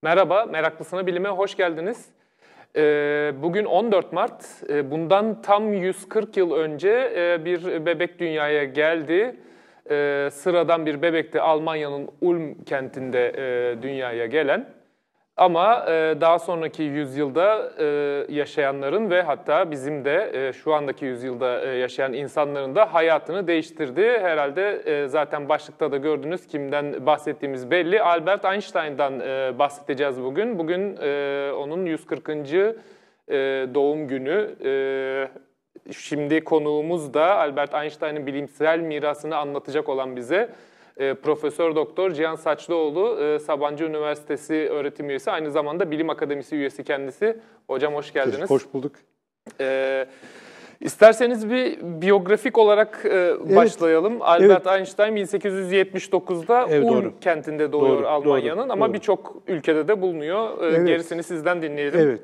Merhaba, Meraklısına Bilime hoş geldiniz. Bugün 14 Mart. Bundan tam 140 yıl önce bir bebek dünyaya geldi. Sıradan bir bebekti, Almanya'nın Ulm kentinde dünyaya gelen. Ama daha sonraki yüzyılda yaşayanların ve hatta bizim de şu andaki yüzyılda yaşayan insanların da hayatını değiştirdi. Herhalde zaten başlıkta da gördünüz kimden bahsettiğimiz belli. Albert Einstein'dan bahsedeceğiz bugün. Bugün onun 140. Doğum günü. Şimdi konuğumuz da Albert Einstein'ın bilimsel mirasını anlatacak olan bize Profesör Doktor Cihan Saçlıoğlu, Sabancı Üniversitesi öğretim üyesi, aynı zamanda Bilim Akademisi üyesi kendisi. Hocam hoş geldiniz. Hoş bulduk. İsterseniz bir biyografik olarak başlayalım. Albert Einstein 1879'da Ulm kentinde doğuyor Almanya'nın ama birçok ülkede de bulunuyor. Gerisini sizden dinleyelim.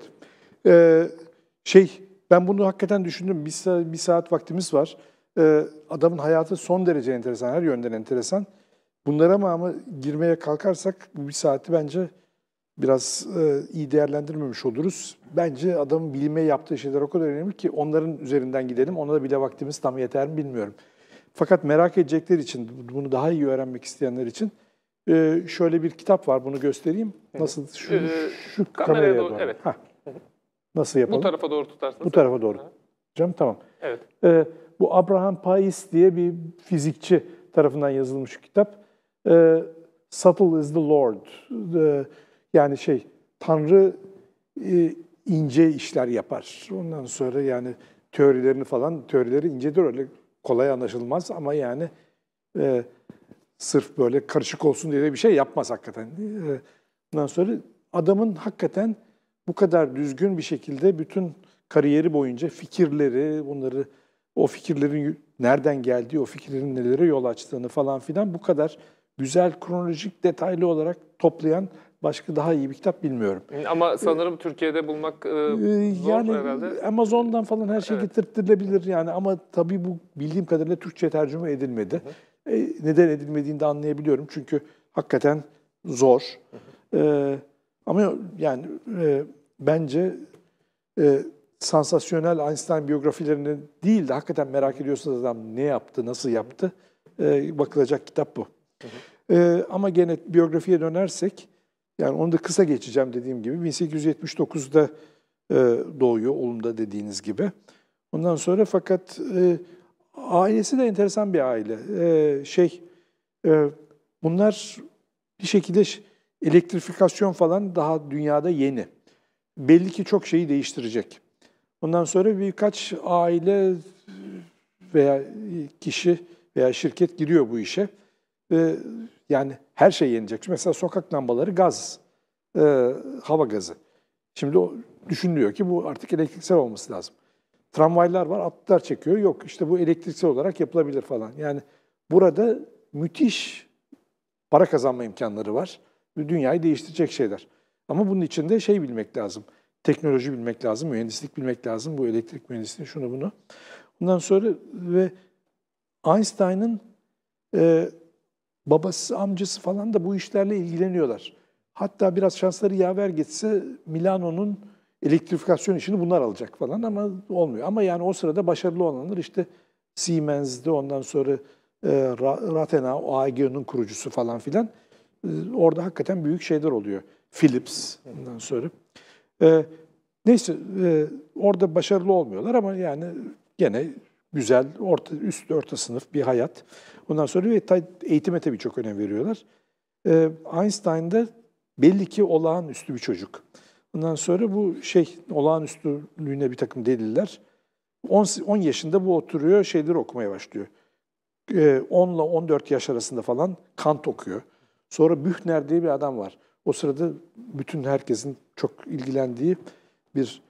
Ben bunu hakikaten düşündüm. Bir saat vaktimiz var. Adamın hayatı son derece enteresan, her yönden enteresan. Bunlara ama girmeye kalkarsak bu bir saati bence biraz iyi değerlendirmemiş oluruz. Bence adamın bilime yaptığı şeyler o kadar önemli ki onların üzerinden gidelim. Ona da bile vaktimiz tam yeter mi bilmiyorum. Fakat merak edecekler için, bunu daha iyi öğrenmek isteyenler için şöyle bir kitap var. Bunu göstereyim. Nasıl? Şu kameraya doğru. Evet. Nasıl yapalım? Bu tarafa doğru tutarsınız. Bu tarafa doğru. Canım tamam. Evet. Bu Abraham Pais diye bir fizikçi tarafından yazılmış bir kitap. Subtle is the Lord. Yani Tanrı ince işler yapar. Ondan sonra yani teorileri incedir, öyle kolay anlaşılmaz ama yani sırf böyle karışık olsun diye de bir şey yapmaz hakikaten. Ondan sonra adamın hakikaten bu kadar düzgün bir şekilde bütün kariyeri boyunca fikirleri, o fikirlerin nereden geldiği, o fikirlerin nelere yol açtığını falan filan bu kadar güzel, kronolojik, detaylı olarak toplayan başka daha iyi bir kitap bilmiyorum. Ama sanırım Türkiye'de bulmak zor yani herhalde. Amazon'dan falan her şey getirtilebilir yani ama tabii bu bildiğim kadarıyla Türkçe tercüme edilmedi. Neden edilmediğini de anlayabiliyorum çünkü hakikaten zor. Ama yani bence sansasyonel Einstein biyografilerini değil de hakikaten merak ediyorsanız adam ne yaptı, nasıl yaptı bakılacak kitap bu. Ama gene biyografiye dönersek, yani onu da kısa geçeceğim dediğim gibi 1879'da doğuyor Ulm'da dediğiniz gibi. Ondan sonra fakat ailesi de enteresan bir aile. Bunlar bir şekilde elektrifikasyon falan daha dünyada yeni. Belli ki çok şeyi değiştirecek. Ondan sonra birkaç aile veya kişi veya şirket giriyor bu işe. Yani her şey yenecek. Mesela sokak lambaları gaz, hava gazı. Şimdi düşünülüyor ki bu artık elektriksel olması lazım. Tramvaylar var, atlar çekiyor. Yok işte bu elektriksel olarak yapılabilir falan. Yani burada müthiş para kazanma imkanları var. Dünyayı değiştirecek şeyler. Ama bunun için de bilmek lazım. Teknoloji bilmek lazım, mühendislik bilmek lazım. Bu elektrik mühendisliği, şunu bunu. Ondan sonra ve Einstein'ın babası, amcası falan da bu işlerle ilgileniyorlar. Hatta biraz şansları yaver gitse Milano'nun elektrifikasyon işini bunlar alacak falan ama olmuyor. Ama yani o sırada başarılı olanlar işte Siemens'de, ondan sonra Rathenau, AEG'nin kurucusu falan filan. Orada hakikaten büyük şeyler oluyor. Philips, ondan sonra. Neyse, orada başarılı olmuyorlar ama yani gene güzel, üst orta sınıf bir hayat. Ondan sonra eğitime tabii çok önem veriyorlar. Einstein'da belli ki olağanüstü bir çocuk. Ondan sonra bu olağanüstülüğüne bir takım deliller. 10 yaşında bu oturuyor, şeyleri okumaya başlıyor. 10 ile 14 yaş arasında falan Kant okuyor. Sonra Büchner diye bir adam var. O sırada bütün herkesin çok ilgilendiği bir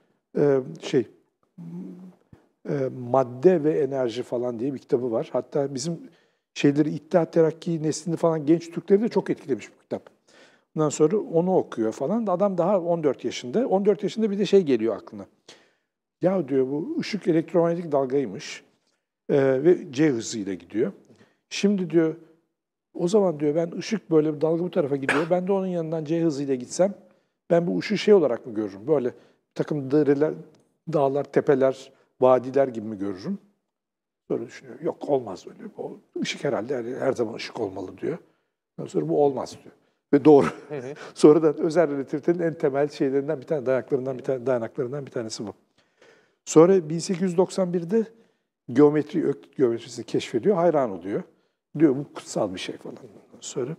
madde ve enerji falan diye bir kitabı var. Hatta bizim İttihat Terakki neslini falan genç Türkleri de çok etkilemiş bu kitap. Ondan sonra onu okuyor falan. Adam daha 14 yaşında. 14 yaşında bir de geliyor aklına. Ya diyor bu ışık elektromanyetik dalgaymış ve C hızıyla gidiyor. Şimdi diyor o zaman diyor ben ışık böyle dalga bu tarafa gidiyor. Ben de onun yanından C hızıyla gitsem Ben bu ışığı şey olarak mı görürüm? Böyle bir takım dereler, dağlar, tepeler, vadiler gibi mi görürüm? Sonra düşünüyor. Yok olmaz öyle. O ışık herhalde her zaman ışık olmalı diyor. Ondan sonra bu olmaz diyor. Ve doğru. Sonradan özel relativitenin en temel şeylerinden bir tane, dayanaklarından bir tanesi bu. Sonra 1891'de Öklit geometrisini keşfediyor, hayran oluyor. Diyor bu kutsal bir şey falan. Sonra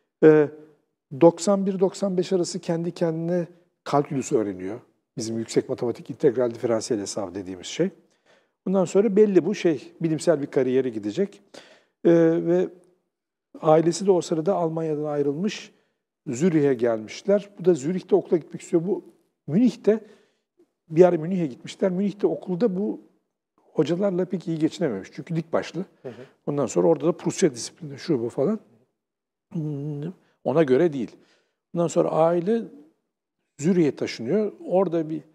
91-95 arası kendi kendine kalkülüs öğreniyor. Bizim yüksek matematik integral diferansiyel hesabı dediğimiz şey. Bundan sonra belli bu bilimsel bir kariyere gidecek. Ve ailesi de o sırada Almanya'dan ayrılmış, Zürih'e gelmişler. Bu da Zürih'te okula gitmek istiyor. Bu Münih'te, bir ara Münih'e gitmişler. Münih'te okulda bu hocalarla pek iyi geçinememiş. Çünkü dik başlı. Ondan sonra orada da Prusya disiplini, şu bu falan. Ona göre değil. Ondan sonra aile Zürih'e taşınıyor. Orada bir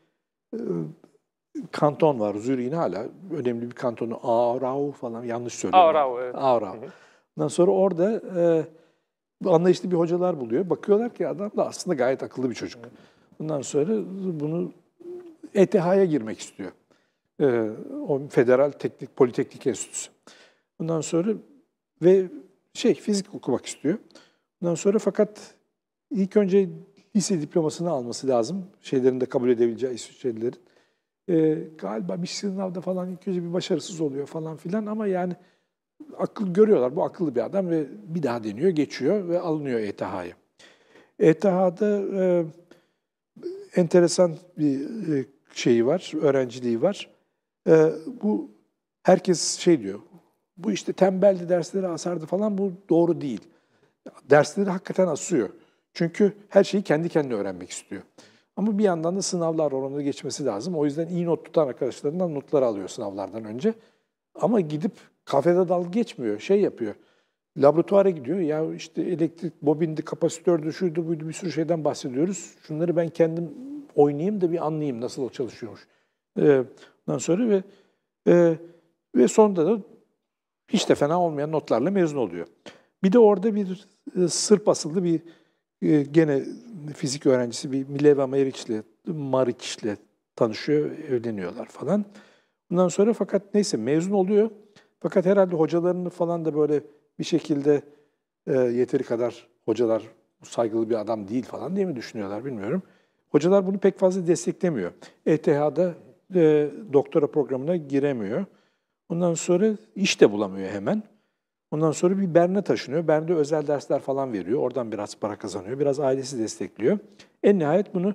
kanton var. Zürih'in hala önemli bir kantonu. Aarau falan, yanlış söylüyorum. Aarau, evet. Aarau. Ondan sonra orada anlayışlı bir hocalar buluyor. Bakıyorlar ki adam da aslında gayet akıllı bir çocuk. Ondan sonra bunu ETH'ye girmek istiyor. O Federal Politeknik Enstitüsü. Ondan sonra ve fizik okumak istiyor. Ondan sonra fakat ilk önce lise diplomasını alması lazım. Şeylerin de kabul edebileceği İsviçrelilerin. Galiba bir sınavda falan ilk önce bir başarısız oluyor falan filan ama yani akıl görüyorlar. Bu akıllı bir adam ve bir daha deniyor, geçiyor ve alınıyor ETH'ye. ETH'da enteresan bir şeyi var, öğrenciliği var. Bu herkes diyor, bu işte tembeldi, dersleri asardı falan, bu doğru değil. Dersleri hakikaten asıyor. Çünkü her şeyi kendi kendine öğrenmek istiyor. Ama bir yandan da sınavlar oranında geçmesi lazım. O yüzden iyi not tutan arkadaşlarından notları alıyor sınavlardan önce. Ama gidip kafede dalga geçmiyor, yapıyor. Laboratuvara gidiyor. Ya işte elektrik bobindi, kapasitördü, şuydu buydu, bir sürü şeyden bahsediyoruz. Şunları ben kendim oynayayım da bir anlayayım nasıl o çalışıyormuş. Ondan sonra ve sonunda da hiç de fena olmayan notlarla mezun oluyor. Bir de orada bir Sırp asıllı bir gene fizik öğrencisi bir Mileva Marić'le tanışıyor, evleniyorlar falan. Bundan sonra fakat neyse mezun oluyor. Fakat herhalde hocalarını falan da böyle bir şekilde yeteri kadar hocalar saygılı bir adam değil falan diye mi düşünüyorlar bilmiyorum. Hocalar bunu pek fazla desteklemiyor. ETH'da doktora programına giremiyor. Ondan sonra iş de bulamıyor hemen. Ondan sonra bir Bern'e taşınıyor. Bern'de özel dersler falan veriyor. Oradan biraz para kazanıyor. Biraz ailesi destekliyor. En nihayet bunu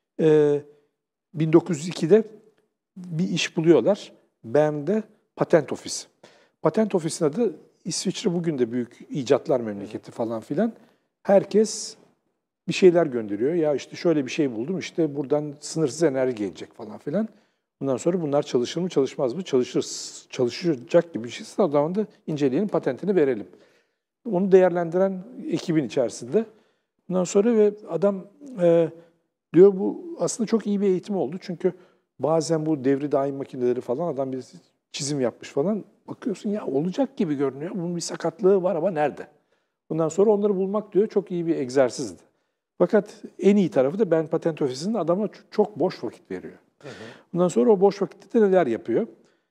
1902'de bir iş buluyorlar. Bern'de patent ofisi. Patent ofisinin adı İsviçre bugün de büyük icatlar memleketi falan filan. Herkes bir şeyler gönderiyor. Ya işte şöyle bir şey buldum. İşte buradan sınırsız enerji gelecek falan filan. Bundan sonra bunlar çalışır mı çalışmaz mı? Çalışacak gibi bir şeyse o zaman da inceleyelim, patentini verelim. Onu değerlendiren ekibin içerisinde. Bundan sonra ve adam diyor bu aslında çok iyi bir eğitim oldu. Çünkü bazen bu devri daim makineleri falan adam bir çizim yapmış falan. Bakıyorsun ya olacak gibi görünüyor. Bunun bir sakatlığı var ama nerede? Bundan sonra onları bulmak diyor çok iyi bir egzersizdi. Fakat en iyi tarafı da ben patent ofisinin adama çok boş vakit veriyor. Bundan sonra o boş vakitte de neler yapıyor?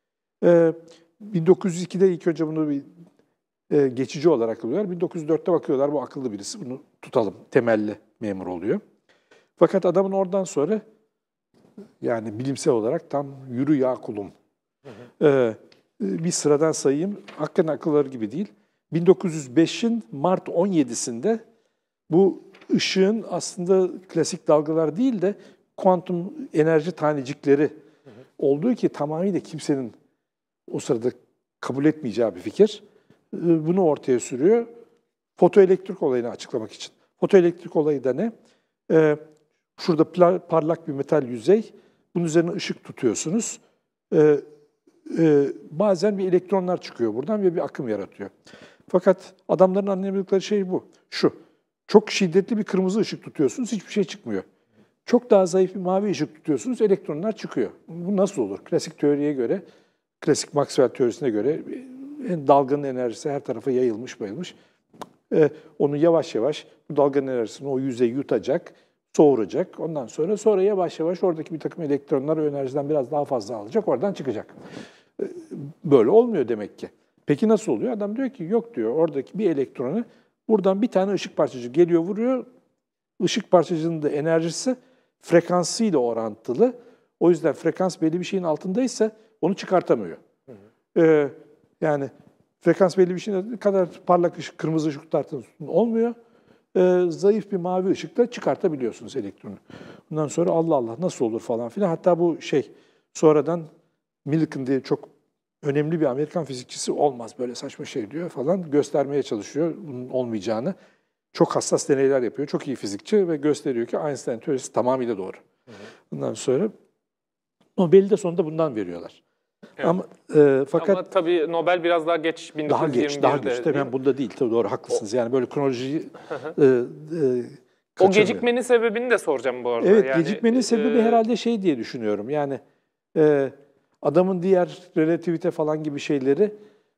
1902'de ilk önce bunu bir geçici olarak alıyorlar. 1904'te bakıyorlar bu akıllı birisi, bunu tutalım, temelli memur oluyor. Fakat adamın oradan sonra yani bilimsel olarak tam yürü ya kulum. Bir sıradan sayayım, hakikaten akılları gibi değil. 1905'in Mart 17'sinde bu ışığın aslında klasik dalgalar değil de kuantum enerji tanecikleri olduğu ki tamamıyla kimsenin o sırada kabul etmeyeceği bir fikir. Bunu ortaya sürüyor. Fotoelektrik olayını açıklamak için. Fotoelektrik olayı da ne? Şurada parlak bir metal yüzey. Bunun üzerine ışık tutuyorsunuz. Bazen bir elektronlar çıkıyor buradan ve bir akım yaratıyor. Fakat adamların anlayamadıkları şey bu. Çok şiddetli bir kırmızı ışık tutuyorsunuz, hiçbir şey çıkmıyor. Çok daha zayıf bir mavi ışık tutuyorsunuz, elektronlar çıkıyor. Bu nasıl olur? Klasik teoriye göre, klasik Maxwell teorisine göre dalganın enerjisi her tarafa yayılmış. Onu yavaş yavaş bu dalganın enerjisini o yüzey yutacak. soğuracak. Ondan sonra yavaş yavaş oradaki bir takım elektronlar o enerjiden biraz daha fazla alacak, oradan çıkacak. Böyle olmuyor demek ki. Peki nasıl oluyor? Adam diyor ki yok diyor, oradaki bir elektronu buradan bir tane ışık parçacığı geliyor vuruyor. Işık parçacığının da enerjisi frekansıyla orantılı. O yüzden frekans belli bir şeyin altındaysa onu çıkartamıyor. Yani frekans belli bir şeyin kadar parlak ışık, kırmızı ışık tutarsanız olmuyor. Zayıf bir mavi ışıkla çıkartabiliyorsunuz elektronu. Ondan sonra Allah Allah nasıl olur falan filan. Hatta bu sonradan Millikan diye çok önemli bir Amerikan fizikçisi olmaz böyle saçma şey diyor falan göstermeye çalışıyor bunun olmayacağını. Çok hassas deneyler yapıyor. Çok iyi fizikçi ve gösteriyor ki Einstein teorisi tamamıyla doğru. Ondan sonra Nobel'i de sonunda bundan veriyorlar. Evet. Fakat ama tabii Nobel biraz daha geç 1921'de. daha geç. Tabii bunda değil. Tabii doğru haklısınız. Yani böyle kronolojiyi o gecikmenin sebebini de soracağım bu arada. Evet, yani, gecikmenin sebebi herhalde diye düşünüyorum. Yani adamın diğer relativite falan gibi şeyleri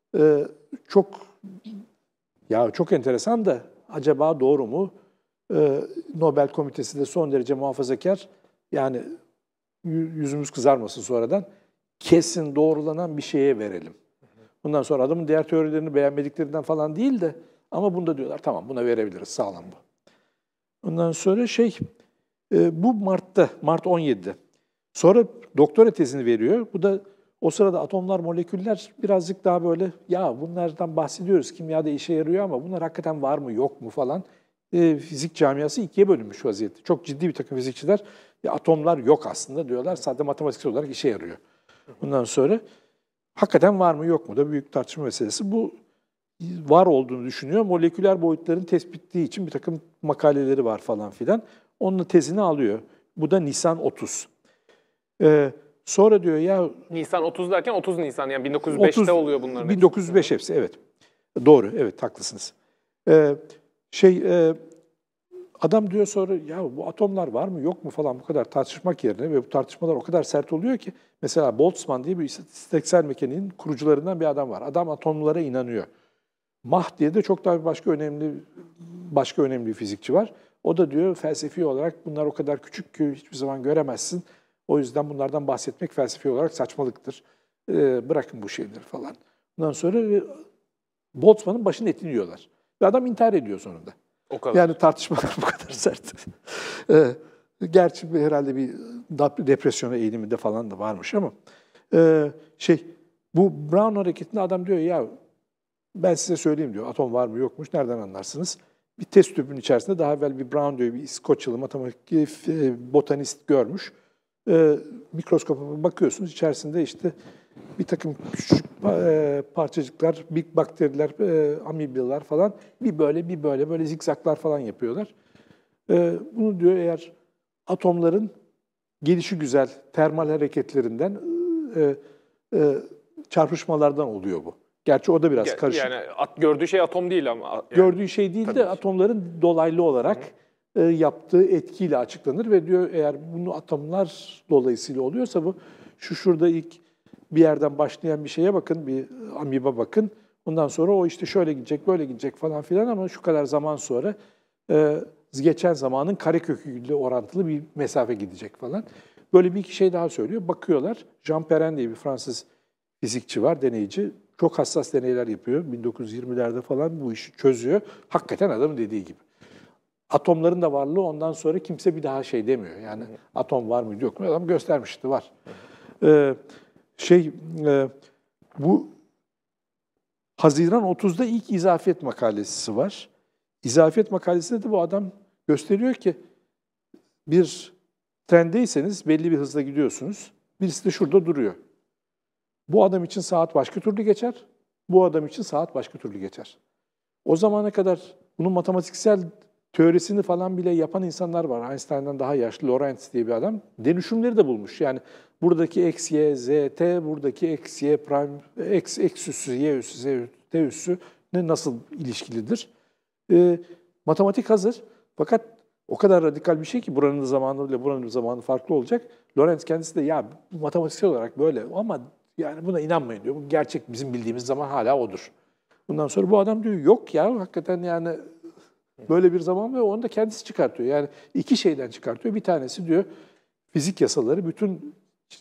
çok enteresan da acaba doğru mu? Nobel Komitesi de son derece muhafazakar. Yani yüzümüz kızarmasın sonradan. Kesin doğrulanan bir şeye verelim. Bundan sonra adamın diğer teorilerini beğenmediklerinden falan değil de ama bunda diyorlar tamam buna verebiliriz sağlam bu. Ondan sonra bu Mart 17'de. Sonra doktora tezini veriyor. Bu da o sırada atomlar, moleküller birazcık daha böyle ya bunlardan bahsediyoruz kimyada işe yarıyor ama bunlar hakikaten var mı yok mu falan. Fizik camiası ikiye bölünmüş vaziyette. Çok ciddi bir takım fizikçiler ya atomlar yok aslında diyorlar. Sadece matematiksel olarak işe yarıyor. Bundan sonra hakikaten var mı yok mu da büyük tartışma meselesi. Bu var olduğunu düşünüyor. Moleküler boyutların tespiti için bir takım makaleleri var falan filan. Onun tezini alıyor. Bu da Nisan 30. Sonra diyor ya... Nisan 30 derken 30 Nisan yani 1905'te oluyor bunların. 1905 hepsi evet. Doğru evet haklısınız. Adam diyor sonra ya bu atomlar var mı yok mu falan bu kadar tartışmak yerine ve bu tartışmalar o kadar sert oluyor ki mesela Boltzmann diye bir istatistiksel mekaniğin kurucularından bir adam var. Adam atomlara inanıyor. Mach diye de çok daha başka önemli bir fizikçi var. O da diyor felsefi olarak bunlar o kadar küçük ki hiçbir zaman göremezsin. O yüzden bunlardan bahsetmek felsefi olarak saçmalıktır. Bırakın bu şeyleri falan. Ondan sonra Boltzmann'ın başının etini yiyorlar. Ve adam intihar ediyor sonunda. O kadar. Yani tartışmalar bu kadar sert. Gerçi herhalde bir depresyona eğilimi de falan da varmış ama bu Brown hareketinde adam diyor ya ben size söyleyeyim diyor atom var mı yokmuş nereden anlarsınız? Bir test tüpünün içerisinde daha evvel bir Brown diyor bir İskoçyalı matematik botanist görmüş. Mikroskopa bakıyorsunuz içerisinde işte bir takım küçük parçacıklar, big bakteriler, amibyalar falan bir böyle zikzaklar falan yapıyorlar. Bunu diyor eğer atomların gelişi güzel termal hareketlerinden çarpışmalardan oluyor bu. Gerçi o da biraz karışık. Yani gördüğü şey atom değil ama. Yani, gördüğü şey değil de atomların dolaylı olarak yaptığı etkiyle açıklanır ve diyor eğer bunu atomlar dolayısıyla oluyorsa bu şurada ilk bir yerden başlayan bir şeye bakın, bir amiba bakın. Ondan sonra o işte şöyle gidecek, böyle gidecek falan filan ama şu kadar zaman sonra geçen zamanın kareköküyle orantılı bir mesafe gidecek falan. Böyle bir iki şey daha söylüyor. Bakıyorlar. Jean Perrin diye bir Fransız fizikçi var, deneyci. Çok hassas deneyler yapıyor. 1920'lerde falan bu işi çözüyor. Hakikaten adamın dediği gibi. Atomların da varlığı ondan sonra kimse bir daha demiyor. Yani atom var mı yok mu? Adam göstermişti var. Bu Haziran 30'da ilk izafiyet makalesi var. İzafiyet makalesinde de bu adam gösteriyor ki bir trendeyseniz belli bir hızla gidiyorsunuz. Birisi de şurada duruyor. Bu adam için saat başka türlü geçer. Bu adam için saat başka türlü geçer. O zamana kadar bunun matematiksel teorisini falan bile yapan insanlar var. Einstein'dan daha yaşlı Lorentz diye bir adam. Dönüşümleri de bulmuş. Yani buradaki x, y, z, t, buradaki x, y prime, x üssü, y üssü, z üssü, t üssü ne nasıl ilişkilidir? Matematik hazır. Fakat o kadar radikal bir şey ki buranın zamanı ile buranın zamanı farklı olacak. Lorentz kendisi de ya bu matematiksel olarak böyle ama yani buna inanmayın diyor. Bu gerçek bizim bildiğimiz zaman hala odur. Bundan sonra bu adam diyor yok ya hakikaten yani Böyle bir zaman ve onu da kendisi çıkartıyor. Yani iki şeyden çıkartıyor. Bir tanesi diyor fizik yasaları bütün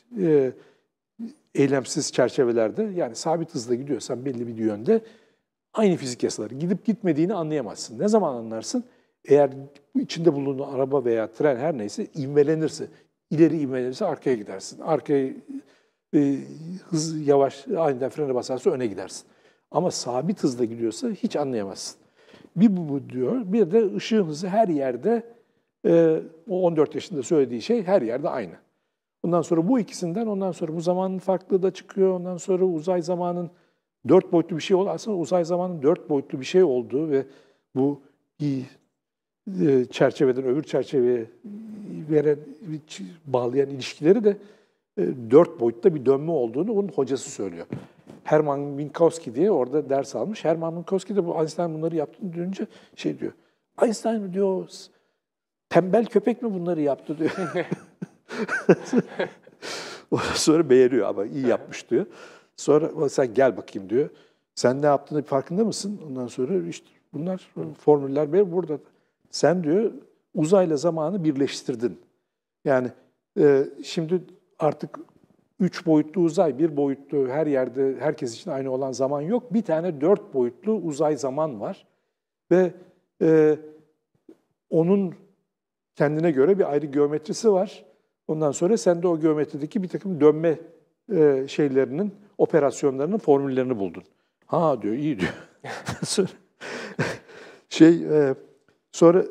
eylemsiz çerçevelerde, yani sabit hızla gidiyorsan belli bir yönde aynı fizik yasaları. Gidip gitmediğini anlayamazsın. Ne zaman anlarsın? Eğer içinde bulunduğun araba veya tren her neyse ivmelenirse, ileri ivmelenirse arkaya gidersin. Arkaya hız yavaş, aniden frene basarsa öne gidersin. Ama sabit hızla gidiyorsa hiç anlayamazsın. Bir bu diyor, bir de ışığın hızı her yerde, o 14 yaşında söylediği şey her yerde aynı. Ondan sonra bu ikisinden, ondan sonra bu zamanın farklılığı da çıkıyor. Ondan sonra uzay zamanın 4 boyutlu bir şey oldu. Aslında uzay zamanın 4 boyutlu bir şey olduğu ve bu bir çerçeveden öbür çerçeveye bağlayan ilişkileri de 4 boyutta bir dönme olduğunu onun hocası söylüyor. Hermann Minkowski diye orada ders almış. Hermann Minkowski de bu Einstein bunları yaptığını duyunca şey diyor. Einstein diyor, tembel köpek mi bunları yaptı diyor. Sonra beğeniyor ama iyi yapmış diyor. Sonra sen gel bakayım diyor. Sen ne yaptığını farkında mısın? Ondan sonra işte bunlar formüller burada. Sen diyor uzayla zamanı birleştirdin. Yani şimdi artık 3 boyutlu uzay, 1 boyutlu her yerde herkes için aynı olan zaman yok. Bir tane 4 boyutlu uzay zaman var. Ve onun kendine göre bir ayrı geometrisi var. Ondan sonra sen de o geometrideki bir takım dönme şeylerinin, operasyonlarının formüllerini buldun. Ha diyor, iyi diyor. sonra sonra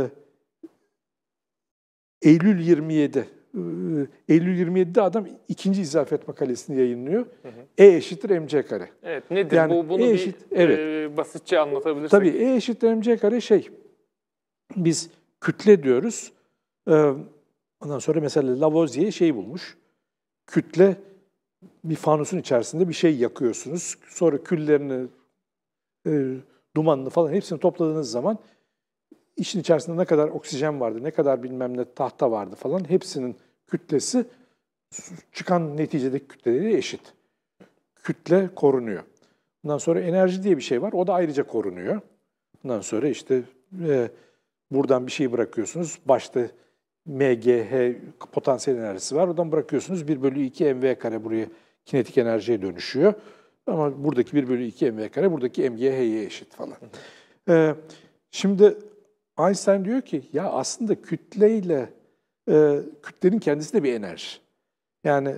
Eylül 27. Eylül 27'de adam ikinci izafiyet makalesini yayınlıyor. E eşittir mc kare. Evet, nedir yani bu? Bunu basitçe anlatabilirsek. Tabii E eşittir mc kare biz kütle diyoruz. Ondan sonra mesela Lavoisier bulmuş. Kütle, bir fanusun içerisinde bir şey yakıyorsunuz. Sonra küllerini, dumanını falan hepsini topladığınız zaman işin içerisinde ne kadar oksijen vardı, ne kadar bilmem ne tahta vardı falan hepsinin kütlesi çıkan neticedeki kütleleri eşit. Kütle korunuyor. Ondan sonra enerji diye bir şey var. O da ayrıca korunuyor. Ondan sonra işte buradan bir şey bırakıyorsunuz. Başta MGH potansiyel enerjisi var. Oradan bırakıyorsunuz 1/2 mv kare buraya kinetik enerjiye dönüşüyor. Ama buradaki 1/2 mv kare buradaki MGH'ye eşit falan. Şimdi Einstein diyor ki ya aslında kütleyle kütlenin kendisi de bir enerji. Yani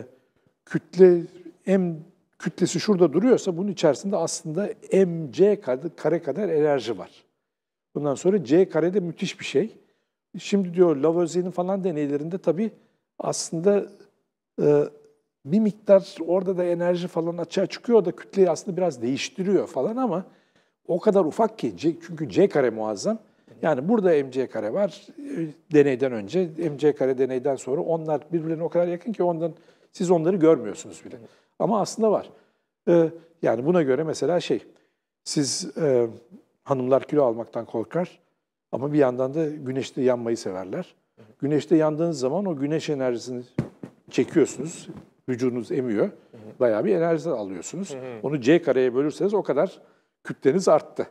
kütlesi şurada duruyorsa bunun içerisinde aslında mc kare kadar enerji var. Bundan sonra c kare de müthiş bir şey. Şimdi diyor Lavoisier'in falan deneylerinde tabii aslında bir miktar orada da enerji falan açığa çıkıyor. O da kütleyi aslında biraz değiştiriyor falan ama o kadar ufak ki çünkü c kare muazzam. Yani burada mc kare var deneyden önce, mc kare deneyden sonra onlar birbirlerine o kadar yakın ki siz onları görmüyorsunuz bile. Ama aslında var. Yani buna göre mesela siz hanımlar kilo almaktan korkar ama bir yandan da güneşte yanmayı severler. Güneşte yandığınız zaman o güneş enerjisini çekiyorsunuz, vücudunuz emiyor, bayağı bir enerji alıyorsunuz. Onu c kareye bölürseniz o kadar kütleniz arttı.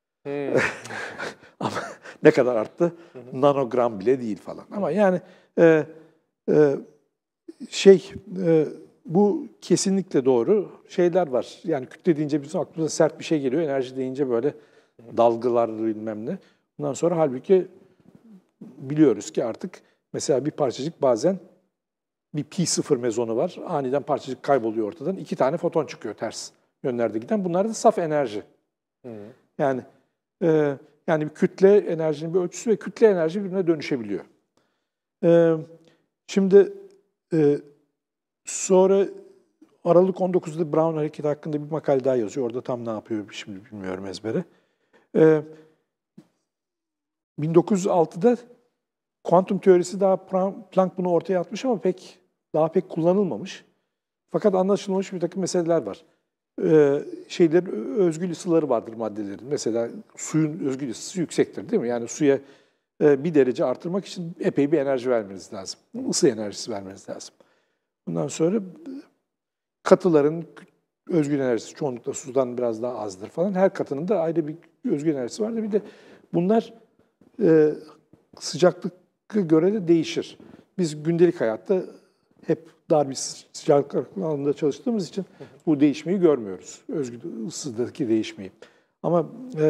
Ama ne kadar arttı? Nanogram bile değil falan. Ama yani bu kesinlikle doğru şeyler var. Yani kütle deyince bizim aklımıza sert bir şey geliyor. Enerji deyince böyle dalgalar bilmem ne. Bundan sonra halbuki biliyoruz ki artık mesela bir parçacık bazen bir pi0 mezonu var. Aniden parçacık kayboluyor ortadan. 2 tane foton çıkıyor ters yönlerde giden. Bunlar da saf enerji. Yani bir kütle enerjinin bir ölçüsü ve kütle enerji birbirine dönüşebiliyor. Şimdi sonra Aralık 19'da Brown hareketi hakkında bir makale daha yazıyor. Orada tam ne yapıyor şimdi bilmiyorum ezbere. 1906'da kuantum teorisi daha Planck bunu ortaya atmış ama daha pek kullanılmamış. Fakat anlaşılmamış bir takım meseleler var. Şeylerin özgül ısıları vardır maddelerin. Mesela suyun özgül ısısı yüksektir değil mi? Yani suya 1 derece artırmak için epey bir enerji vermeniz lazım. Isı enerjisi vermeniz lazım. Bundan sonra katıların özgül enerjisi çoğunlukla sudan biraz daha azdır falan. Her katının da ayrı bir özgül enerjisi vardır. Bir de Bunlar sıcaklığa göre de değişir. Biz gündelik hayatta hep dar bir sıcaklık alanında çalıştığımız için bu değişmeyi görmüyoruz. Özgül ısıdaki değişmeyi. Ama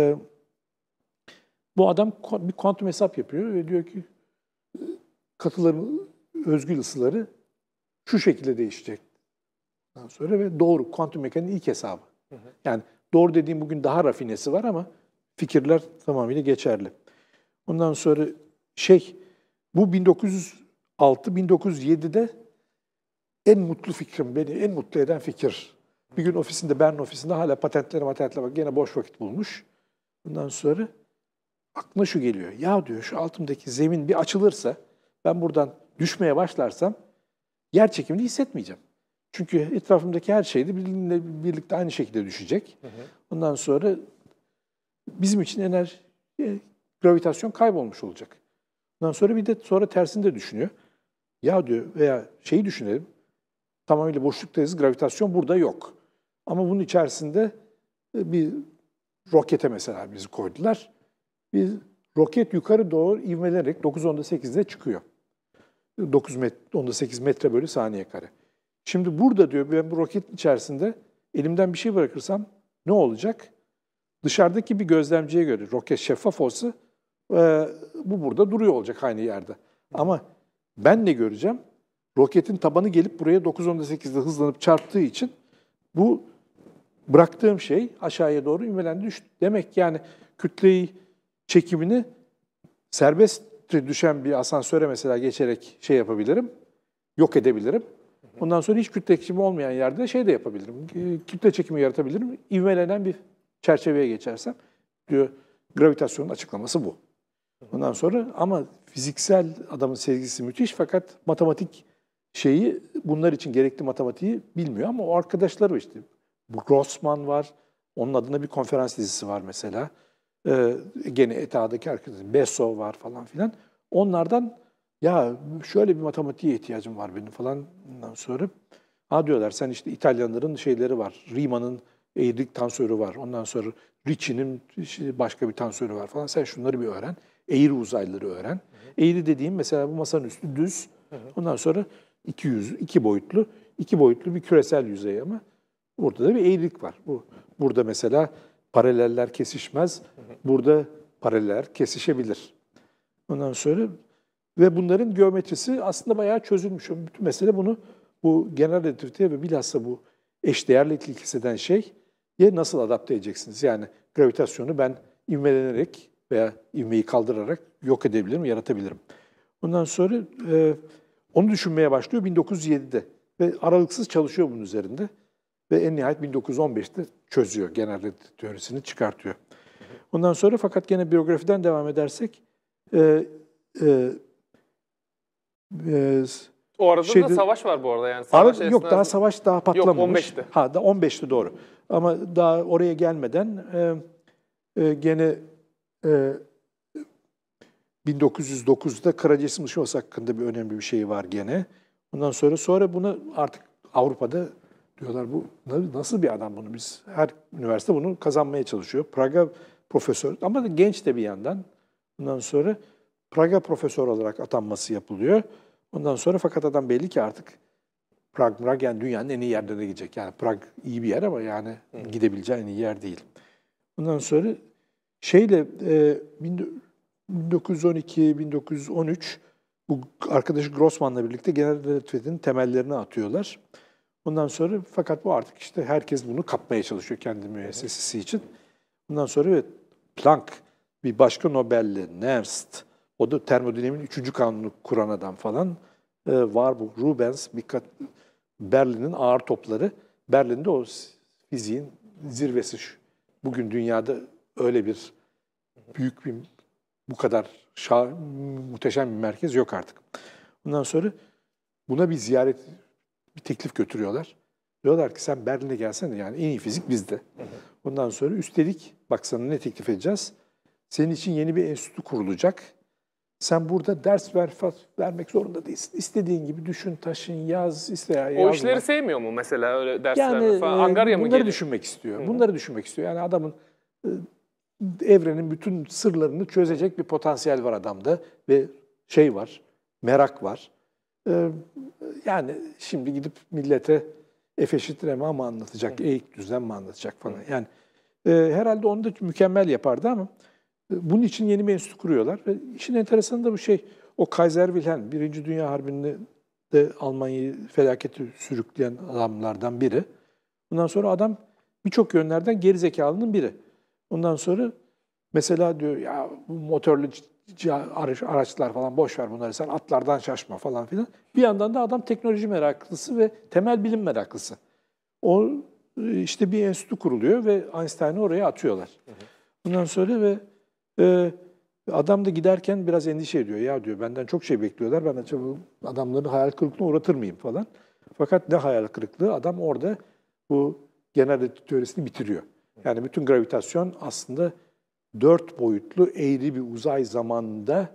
bu adam bir kuantum hesap yapıyor ve diyor ki katıların özgül ısıları şu şekilde değişecek. Ondan sonra ve doğru kuantum mekaniğinin ilk hesabı. Yani doğru dediğim bugün daha rafinesi var ama fikirler tamamıyla geçerli. Ondan sonra bu 1906-1907'de en mutlu fikrim, beni en mutlu eden fikir. Bir gün Bern ofisinde hala patentler bak gene boş vakit bulmuş. Ondan sonra aklına şu geliyor. Ya diyor şu altımdaki zemin bir açılırsa ben buradan düşmeye başlarsam yer çekimini hissetmeyeceğim. Çünkü etrafımdaki her şey de birlikte aynı şekilde düşecek. Ondan sonra bizim için gravitasyon kaybolmuş olacak. Ondan sonra bir de tersini de düşünüyor. Ya diyor veya şeyi düşünelim. Tamamıyla boşluktayız, gravitasyon burada yok. Ama bunun içerisinde bir rokete mesela bizi koydular. Bir roket yukarı doğru ivmelenerek 9.8'de çıkıyor. 9.8 metre bölü saniye kare. Şimdi burada diyor ben bu roketin içerisinde elimden bir şey bırakırsam ne olacak? Dışarıdaki bir gözlemciye göre roket şeffaf olsa bu burada duruyor olacak aynı yerde. Ama ben ne göreceğim? Roketin tabanı gelip buraya 9.8'de hızlanıp çarptığı için bu bıraktığım şey aşağıya doğru ivmelendi düştü. Demek yani kütleyi çekimini serbest düşen bir asansöre mesela geçerek yapabilirim, yok edebilirim. Ondan sonra hiç kütle çekimi olmayan yerde de yapabilirim. Kütle çekimi yaratabilirim. İvmelenen bir çerçeveye geçersem diyor gravitasyonun açıklaması bu. Ondan sonra ama fiziksel adamın sevgisi müthiş fakat matematik bunlar için gerekli matematiği bilmiyor ama o arkadaşlar var işte. Bu Grossman var. Onun adına bir konferans dizisi var mesela. Gene ETA'daki arkadaşlar. Besso var falan filan. Onlardan ya şöyle bir matematiğe ihtiyacım var benim falan. Ondan sonra diyorlar sen işte İtalyanların şeyleri var. Riemann'ın eğrilik tensörü var. Ondan sonra Ricci'nin başka bir tensörü var falan. Sen şunları bir öğren. Eğri uzaylıları öğren. Eğri dediğim mesela bu masanın üstü düz. Ondan sonra iki boyutlu bir küresel yüzey ama burada da bir eğrilik var. Burada mesela paraleller kesişmez. Burada paraleller kesişebilir. Ondan sonra ve bunların geometrisi aslında bayağı çözülmüş. Bütün mesele bu genel relativiteye ve bilhassa bu eşdeğerlik ilkesi denen nasıl adapte edeceksiniz? Yani gravitasyonu ben ivmelenerek veya ivmeyi kaldırarak yok edebilirim, yaratabilirim. Ondan sonra onu düşünmeye başlıyor 1907'de ve aralıksız çalışıyor bunun üzerinde ve en nihayet 1915'te çözüyor, genel relativite teorisini çıkartıyor. Ondan sonra fakat gene biyografiden devam edersek o arada da savaş var bu arada yani. Savaş yok daha savaş daha patlamamış. Yok 15'te. Da 15'te doğru. Ama daha oraya gelmeden gene 1909'da Karacasim Işıkos hakkında bir önemli bir şey var gene. Ondan sonra bunu artık Avrupa'da diyorlar bu nasıl bir adam bunu biz her üniversite bunu kazanmaya çalışıyor. Praga profesör ama da genç de bir yandan. Ondan sonra Praga profesör olarak atanması yapılıyor. Ondan sonra fakat adam belli ki artık Prag yani dünyanın en iyi yerlerine gidecek. Yani Prag iyi bir yer ama yani gidebileceği en iyi yer değil. Ondan sonra 1912-1913 bu arkadaşı Grossman'la birlikte genel relativitenin temellerini atıyorlar. Ondan sonra fakat bu artık işte herkes bunu kapmaya çalışıyor kendi müessesesi için. Ondan sonra Planck, bir başka Nobel'li, Nernst, o da termodinamiğin 3. kanunu kuran adam falan var bu. Rubens, Berlin'in ağır topları. Berlin'de o fiziğin zirvesi. Bugün dünyada öyle bir büyük bu kadar muhteşem bir merkez yok artık. Ondan sonra buna bir teklif götürüyorlar. Diyorlar ki sen Berlin'e gelsene yani en iyi fizik bizde. Ondan sonra üstelik bak sana ne teklif edeceğiz? Senin için yeni bir enstitü kurulacak. Sen burada ders vermek zorunda değilsin. İstediğin gibi düşün, taşın, yaz, yazma. O işleri sevmiyor mu mesela öyle ders vermek falan? Angarya mı bunları geliyor? düşünmek istiyor. Bunları düşünmek istiyor. Yani adamın evrenin bütün sırlarını çözecek bir potansiyel var adamda ve şey var, merak var. Yani şimdi gidip millete F=ma mı anlatacak, eğik düzlem mi anlatacak falan. Yani herhalde onu da mükemmel yapardı ama bunun için yeni bir enstitü kuruyorlar. Ve işin enteresanı da bu şey, o Kaiser Wilhelm, Birinci Dünya Harbi'nde de Almanya'yı felaketi sürükleyen adamlardan biri. Bundan sonra adam birçok yönlerden gerizekalının biri. Ondan sonra mesela diyor ya bu motorlu araçlar falan boş ver bunları, sen atlardan şaşma falan filan. Bir yandan da adam teknoloji meraklısı ve temel bilim meraklısı. O işte bir enstitü kuruluyor ve Einstein'ı oraya atıyorlar. Bundan sonra ve adam da giderken biraz endişe ediyor. Ya diyor benden çok şey bekliyorlar. Ben acaba adamları hayal kırıklığına uğratır mıyım falan. Fakat ne hayal kırıklığı? Adam orada bu genel relativite teorisini bitiriyor. Yani bütün gravitasyon aslında 4 boyutlu eğri bir uzay zamanında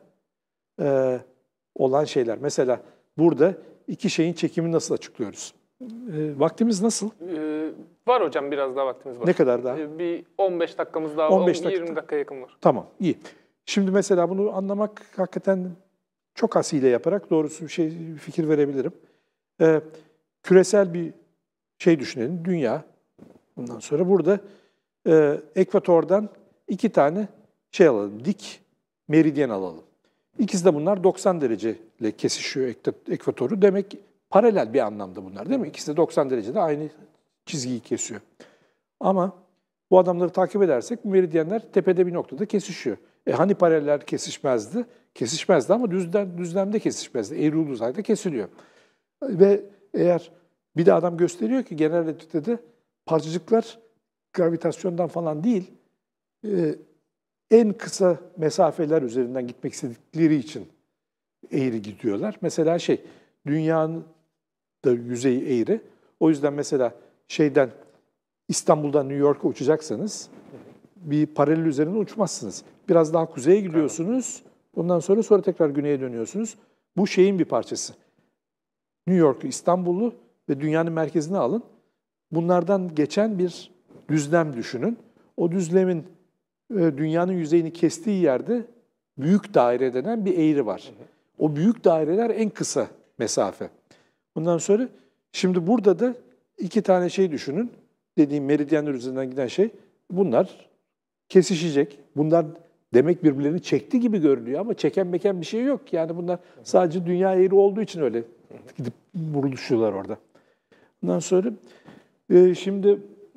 olan şeyler. Mesela burada iki şeyin çekimini nasıl açıklıyoruz? Vaktimiz nasıl? Var hocam, biraz daha vaktimiz var. Ne kadar daha? Bir 15 dakikamız daha 15 var. 20 dakika yakın var. Tamam, iyi. Şimdi mesela bunu anlamak hakikaten çok az hile yaparak doğrusu bir fikir verebilirim. Küresel bir şey düşünelim, dünya. Bundan sonra burada ekvatordan 2 tane şey alalım, dik meridyen alalım. İkisi de bunlar 90 dereceyle kesişiyor ekvatoru. Demek paralel bir anlamda bunlar değil mi? İkisi de 90 derecede aynı çizgiyi kesiyor. Ama bu adamları takip edersek bu meridyenler tepede bir noktada kesişiyor. Hani paraleller kesişmezdi? Kesişmezdi ama düzlemde kesişmezdi. Eğri uzayda kesiliyor. Ve eğer bir de adam gösteriyor ki genel relativitede parçacıklar gravitasyondan falan değil, en kısa mesafeler üzerinden gitmek istedikleri için eğri gidiyorlar. Mesela dünyanın da yüzeyi eğri. O yüzden mesela İstanbul'dan New York'a uçacaksanız bir paralel üzerinde uçmazsınız. Biraz daha kuzeye gidiyorsunuz. Ondan sonra tekrar güneye dönüyorsunuz. Bu şeyin bir parçası. New York'u, İstanbul'u ve dünyanın merkezine alın. Bunlardan geçen bir düzlem düşünün. O düzlemin dünyanın yüzeyini kestiği yerde büyük daire denen bir eğri var. O büyük daireler en kısa mesafe. Ondan sonra şimdi burada da 2 tane şey düşünün. Dediğim meridyenler üzerinden giden şey. Bunlar kesişecek. Bunlar demek birbirlerini çekti gibi görünüyor ama çeken bir şey yok. Yani bunlar sadece dünya eğri olduğu için öyle gidip vuruluşuyorlar orada. Ondan sonra şimdi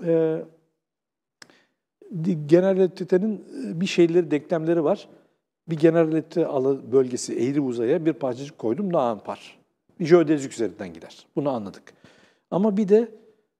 genel relativitenin bir şeyleri, denklemleri var. Bir genel relativite bölgesi eğri uzaya bir parçacık koydum, ne yapar? Bir jeodezik üzerinden gider. Bunu anladık. Ama bir de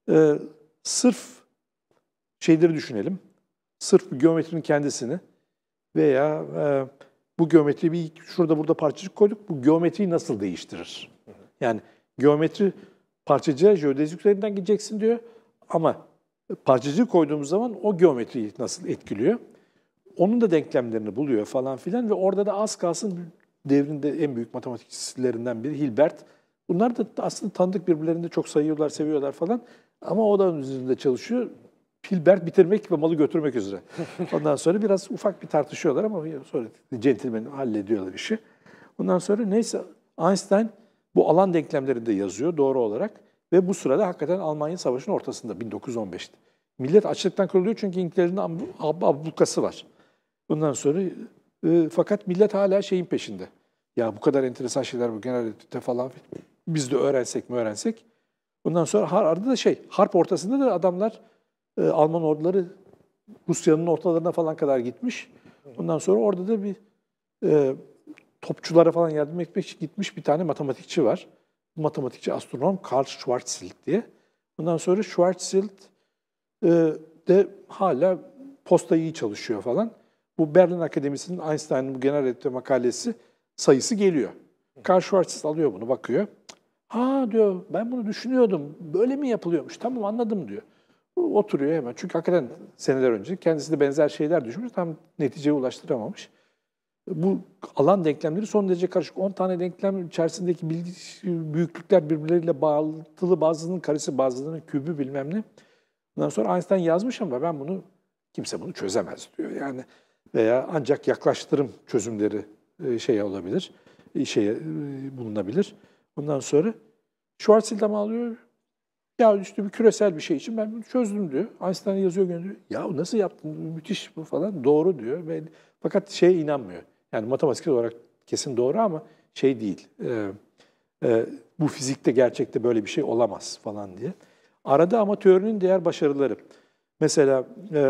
sırf şeyleri düşünelim. Sırf geometrinin kendisini veya bu geometriyi şurada burada parçacık koyduk. Bu geometriyi nasıl değiştirir? Yani geometri parçacığa jeodezik üzerinden gideceksin diyor. Ama parçacığı koyduğumuz zaman o geometriyi nasıl etkiliyor? Onun da denklemlerini buluyor falan filan ve orada da az kalsın devrinde en büyük matematikçilerinden biri Hilbert. Bunlar da aslında tanıdık, birbirlerini de çok sayıyorlar, seviyorlar falan. Ama o da üzerinde çalışıyor. Hilbert bitirmek ve malı götürmek üzere. Ondan sonra biraz ufak bir tartışıyorlar ama sonra centilmen hallediyorlar işi. Ondan sonra neyse Einstein bu alan denklemlerini de yazıyor doğru olarak. Ve bu sırada hakikaten Almanya Savaşı'nın ortasında 1915'te. Millet açlıktan kırılıyor çünkü İngiltere'nin ablukası var. Bundan sonra fakat millet hala şeyin peşinde. Ya bu kadar enteresan şeyler bu genel relativite falan. Biz de öğrensek. Ondan sonra arada da harp ortasında da adamlar Alman orduları Rusya'nın ortalarına falan kadar gitmiş. Ondan sonra orada da bir topçulara falan yardım etmek için gitmiş bir tane matematikçi var. Bu matematikçi astronom Karl Schwarzschild diye. Ondan sonra Schwarzschild de hala posta iyi çalışıyor falan. Bu Berlin Akademisi'nin Einstein'ın bu genel relativite makalesi sayısı geliyor. Karl Schwarzschild alıyor bunu, bakıyor. Ha diyor, ben bunu düşünüyordum. Böyle mi yapılıyormuş? Tamam, anladım diyor. Oturuyor hemen. Çünkü hakikaten seneler önce kendisi de benzer şeyler düşünmüş. Tam neticeye ulaştıramamış. Bu alan denklemleri son derece karışık. 10 tane denklem içerisindeki büyüklükler birbirleriyle bağlantılı. Bazılarının karesi, bazılarının kübü bilmem ne. Ondan sonra Einstein yazmış ama ben bunu Kimse bunu çözemez diyor. Yani veya ancak yaklaştırım çözümleri olabilir, bulunabilir. Ondan sonra Schwarzschildam alıyor. Ya işte bir küresel bir şey için ben bunu çözdüm diyor. Einstein yazıyor, gönderiyor. Ya nasıl yaptın? Müthiş bu falan. Doğru diyor. Fakat şeye inanmıyor. Yani matematiksel olarak kesin doğru ama değil. Bu fizikte gerçekte böyle bir şey olamaz falan diye. Arada ama teorinin diğer başarıları. Mesela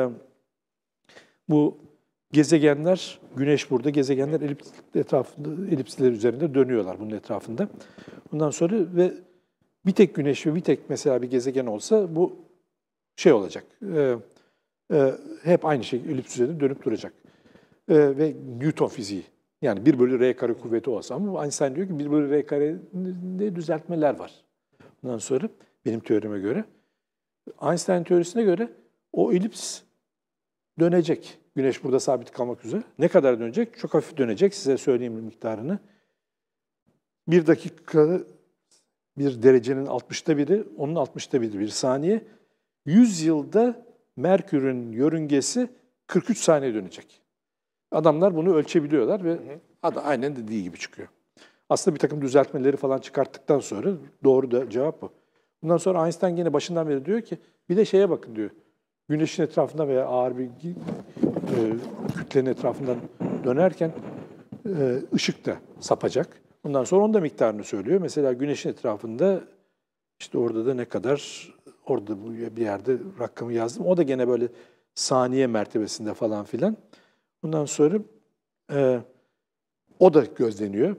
bu gezegenler, Güneş burada, gezegenler elipsler üzerinde dönüyorlar bunun etrafında. Ondan sonra ve bir tek Güneş ve bir tek mesela bir gezegen olsa bu olacak. Hep aynı şey elips üzerinde dönüp duracak. Ve Newton fiziği. Yani 1 bölü r kare kuvveti olsa ama Einstein diyor ki 1 bölü r karede düzeltmeler var. Ondan sonra benim teorime göre Einstein teorisine göre o elips dönecek. Güneş burada sabit kalmak üzere. Ne kadar dönecek? Çok hafif dönecek. Size söyleyeyim miktarını. 1 dakika bir derecenin 60'ta biri, onun 60'ta biri bir saniye. 100 yılda Merkür'ün yörüngesi 43 saniye dönecek. Adamlar bunu ölçebiliyorlar ve aynen dediği gibi çıkıyor. Aslında bir takım düzeltmeleri falan çıkarttıktan sonra doğru da cevap bu. Bundan sonra Einstein yine başından beri diyor ki bir de şeye bakın diyor. Güneşin etrafında veya ağır bir kütlenin etrafından dönerken ışık da sapacak. Ondan sonra onun da miktarını söylüyor. Mesela Güneşin etrafında işte orada da ne kadar, orada bir yerde rakamı yazdım. O da gene böyle saniye mertebesinde falan filan. Ondan sonra o da gözleniyor.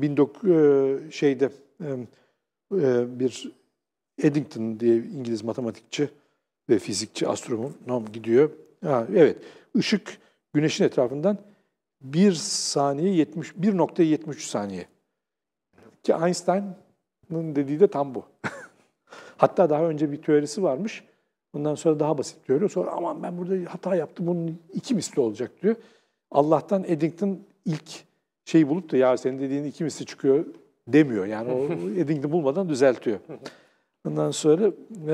Bir Eddington diye İngiliz matematikçi ve fizikçi, astronom gidiyor. Evet, ışık Güneşin etrafından 1.73 saniye. Ki Einstein'ın dediği de tam bu. Hatta daha önce bir teorisi varmış. Ondan sonra daha basit teori. Sonra aman ben burada hata yaptım, bunun 2 misli olacak diyor. Allah'tan Eddington ilk bulup da ya senin dediğin 2 misli çıkıyor demiyor. Yani o Eddington bulmadan düzeltiyor. Ondan sonra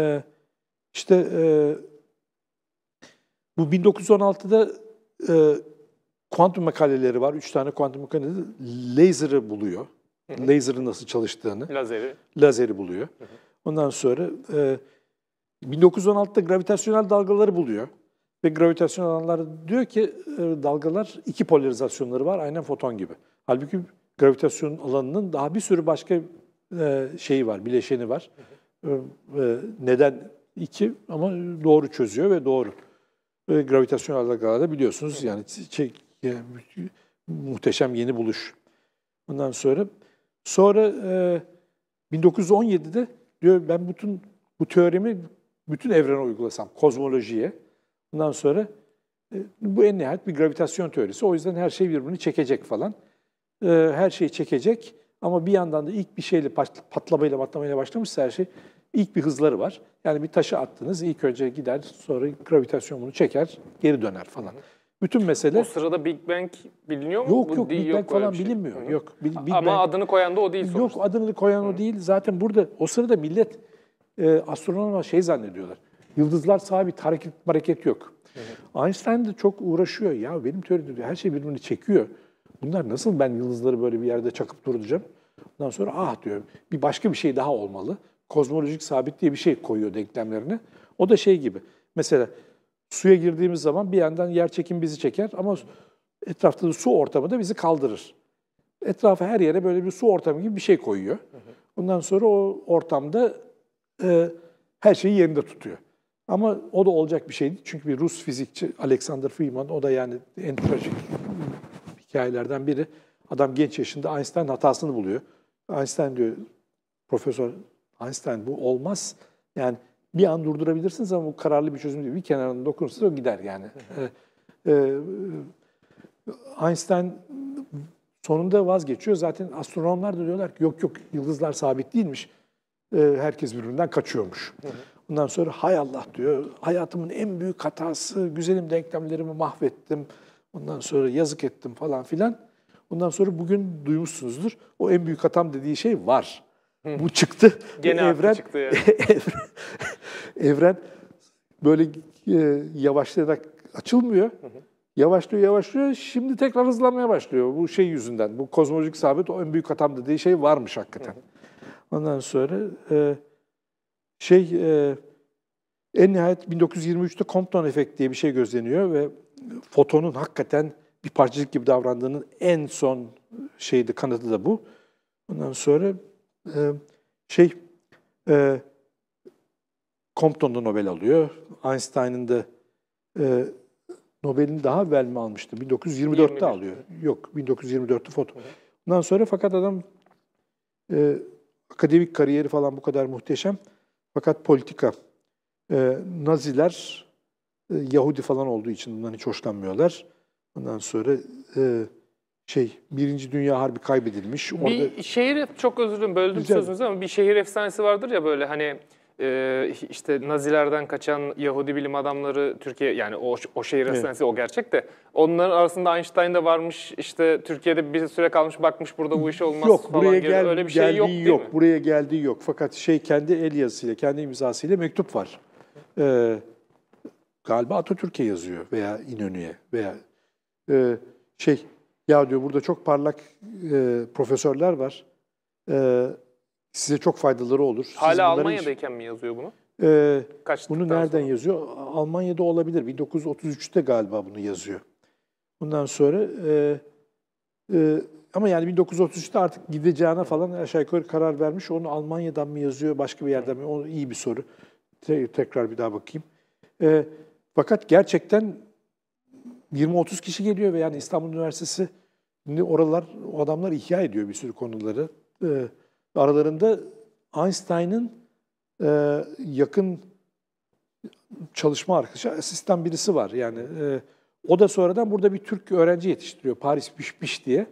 bu 1916'da kuantum makaleleri var. 3 tane kuantum makaleleri laser'ı buluyor. Laser'ın nasıl çalıştığını. Lazeri buluyor. Ondan sonra 1916'da gravitasyonel dalgaları buluyor. Ve gravitasyonel alanlar diyor ki dalgalar 2 polarizasyonları var, aynen foton gibi. Halbuki gravitasyon alanının daha bir sürü başka var, bileşeni var. Neden 2 ama doğru çözüyor ve doğru. Gravitasyonel dalgalarda biliyorsunuz yani muhteşem yeni buluş. Ondan sonra 1917'de diyor ben bu teoremi bütün evrene uygulasam, kozmolojiye. Ondan sonra bu en nihayet bir gravitasyon teorisi. O yüzden her şey birbirini çekecek falan. Her şeyi çekecek ama bir yandan da ilk bir şeyle patlamayla başlamışsa her şey ilk bir hızları var. Yani bir taşı attınız, ilk önce gider, sonra gravitasyon bunu çeker, geri döner falan. Bütün mesele... O sırada Big Bang biliniyor mu? Yok, Big Bang falan bilinmiyor. Yok. Ama adını koyan da o değil sonuçta. Yok, adını koyan o değil. Zaten burada o sırada millet astronomlar zannediyorlar. Yıldızlar sabit, hareket yok. Einstein de çok uğraşıyor. Ya benim teorim diyor, her şey birbirini çekiyor. Bunlar nasıl ben yıldızları böyle bir yerde çakıp duracağım? Ondan sonra diyor bir başka bir şey daha olmalı. Kozmolojik sabit diye bir şey koyuyor denklemlerine. O da gibi. Mesela suya girdiğimiz zaman bir yandan yerçekim bizi çeker ama etrafta da su ortamı da bizi kaldırır. Etrafa her yere böyle bir su ortamı gibi bir şey koyuyor. Ondan sonra o ortamda her şeyi yerinde tutuyor. Ama o da olacak bir şey değil. Çünkü bir Rus fizikçi Alexander Friedman, o da yani en trajik hikayelerden biri. Adam genç yaşında Einstein hatasını buluyor. Einstein diyor, Profesör Einstein bu olmaz. Yani bir an durdurabilirsiniz ama bu kararlı bir çözüm değil. Bir kenarına dokunursanız o gider yani. Einstein sonunda vazgeçiyor. Zaten astronomlar da diyorlar ki yok yıldızlar sabit değilmiş. Herkes birbirinden kaçıyormuş. Ondan sonra hay Allah diyor, hayatımın en büyük hatası, güzelim denklemlerimi mahvettim. Ondan sonra yazık ettim falan filan. Ondan sonra bugün duymuşsunuzdur. O en büyük hatam dediği şey var. Bu çıktı. Gene evren çıktı yani. Evren böyle yavaşlayarak açılmıyor. Yavaşlıyor, yavaşlıyor. Şimdi tekrar hızlanmaya başlıyor. Bu şey yüzünden. Bu kozmolojik sabit o en büyük hatam dediği şey varmış hakikaten. Ondan sonra en nihayet 1923'te Compton efekt diye bir şey gözleniyor ve fotonun hakikaten bir parçacık gibi davrandığının en son kanıtı da bu. Ondan sonra Compton'da Nobel alıyor. Einstein'ın da Nobel'in daha evvel mi almıştı? 1924'te alıyor. Yok, 1924'te foton. Ondan sonra fakat adam akademik kariyeri falan bu kadar muhteşem. Fakat politika. Naziler Yahudi falan olduğu için bundan hiç hoşlanmıyorlar. Ondan sonra Birinci Dünya Harbi kaybedilmiş. Bir şehir, çok özür dilerim böldüm sözünüzü ama bir şehir efsanesi vardır ya böyle hani işte Nazilerden kaçan Yahudi bilim adamları Türkiye, yani o şehir efsanesi o gerçek de onların arasında Einstein de varmış, işte Türkiye'de bir süre kalmış, bakmış burada bu iş olmaz yok, falan gibi öyle bir şey yok değil mi? Buraya geldiği yok. Fakat kendi el yazısıyla, kendi imzasıyla mektup var. Galiba Atatürk'e yazıyor veya İnönü'ye veya ya diyor burada çok parlak profesörler var. Size çok faydaları olur. Hala Almanya'dayken mi yazıyor bunu? Bunu nereden yazıyor? Almanya'da olabilir. 1933'te galiba bunu yazıyor. Bundan sonra ama yani 1933'te artık gideceğine falan aşağı yukarı karar vermiş. Onu Almanya'dan mı yazıyor, başka bir yerden mi? O iyi bir soru. Tekrar bir daha bakayım. Fakat gerçekten 20-30 kişi geliyor ve yani İstanbul Üniversitesi, şimdi o adamlar ihya ediyor bir sürü konuları. Aralarında Einstein'ın yakın çalışma arkadaşı, asistan birisi var. Yani o da sonradan burada bir Türk öğrenci yetiştiriyor. Paris Biş diye.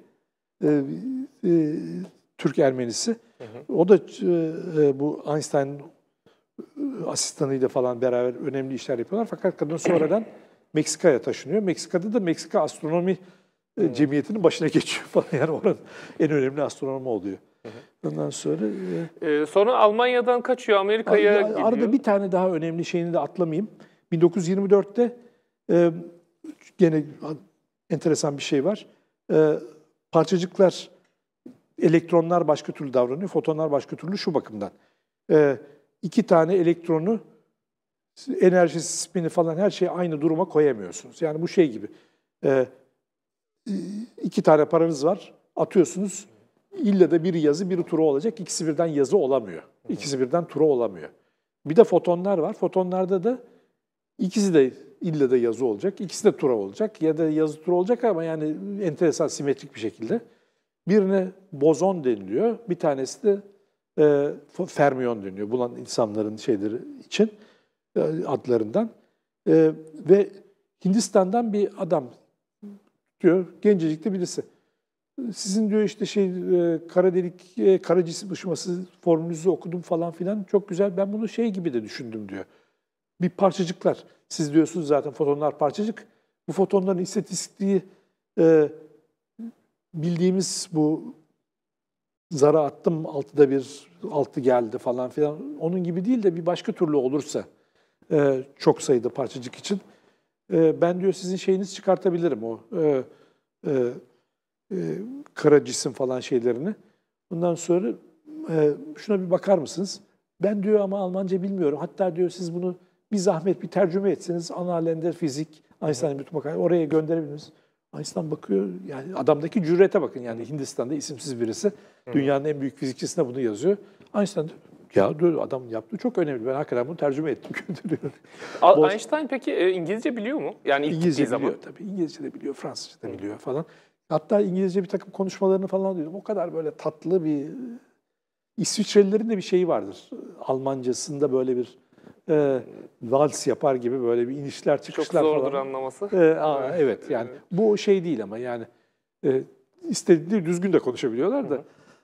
Türk Ermenisi. O da bu Einstein asistanıyla falan beraber önemli işler yapıyorlar. Fakat kadın sonradan Meksika'ya taşınıyor. Meksika'da da Meksika Astronomi Cemiyeti'nin başına geçiyor falan. Yani oranın en önemli astronomu oluyor. Ondan sonra Almanya'dan kaçıyor, Amerika'ya gidiyor. Arada bir tane daha önemli şeyini de atlamayayım. 1924'te gene enteresan bir şey var. Parçacıklar, elektronlar başka türlü davranıyor, fotonlar başka türlü şu bakımdan. İki tane elektronu, enerjisi, spini falan her şeyi aynı duruma koyamıyorsunuz. Yani bu şey gibi. İki tane paranız var, atıyorsunuz. İlla da biri yazı, biri tura olacak. İkisi birden yazı olamıyor. İkisi birden tura olamıyor. Bir de fotonlar var. Fotonlarda da ikisi de illa da yazı olacak. İkisi de tura olacak. Ya da yazı tura olacak ama yani enteresan, simetrik bir şekilde. Birine bozon deniliyor. Bir tanesi de fermiyon deniliyor. Bulan insanların şeyleri için adlarından. Ve Hindistan'dan bir adam diyor, gencecik de birisi. Sizin diyor işte kara delik, kara cisim ışıması formülünüzü okudum falan filan. Çok güzel. Ben bunu gibi de düşündüm diyor. Bir parçacıklar. Siz diyorsunuz zaten fotonlar parçacık. Bu fotonların istatistiği bildiğimiz bu zara attım 6'da 1, 6 geldi falan filan. Onun gibi değil de bir başka türlü olursa çok sayıda parçacık için ben diyor sizin şeyinizi çıkartabilirim o kara cisim falan şeylerini. Bundan sonra şuna bir bakar mısınız? Ben diyor ama Almanca bilmiyorum. Hatta diyor siz bunu bir zahmet bir tercüme etseniz Annalen Fizik, Einstein'ın bütün makale oraya gönderebilir misiniz? Einstein bakıyor, yani adamdaki cürete bakın, yani Hindistan'da isimsiz birisi dünyanın en büyük fizikçisine bunu yazıyor. Einstein diyor, ya diyor adam yaptığı çok önemli. Ben hakikaten bunu tercüme ettim, gönderiyorum. Einstein peki İngilizce biliyor mu? Yani ilk İngilizce zaman. biliyor tabii. İngilizce de biliyor, Fransızca da biliyor falan. Hatta İngilizce bir takım konuşmalarını falan duydum. O kadar böyle tatlı bir... İsviçrelilerin de bir şeyi vardır. Almancasında böyle bir vals yapar gibi böyle bir inişler çıkışlar falan. Çok zordur anlaması. Evet yani bu şey değil ama yani istediği düzgün de konuşabiliyorlar da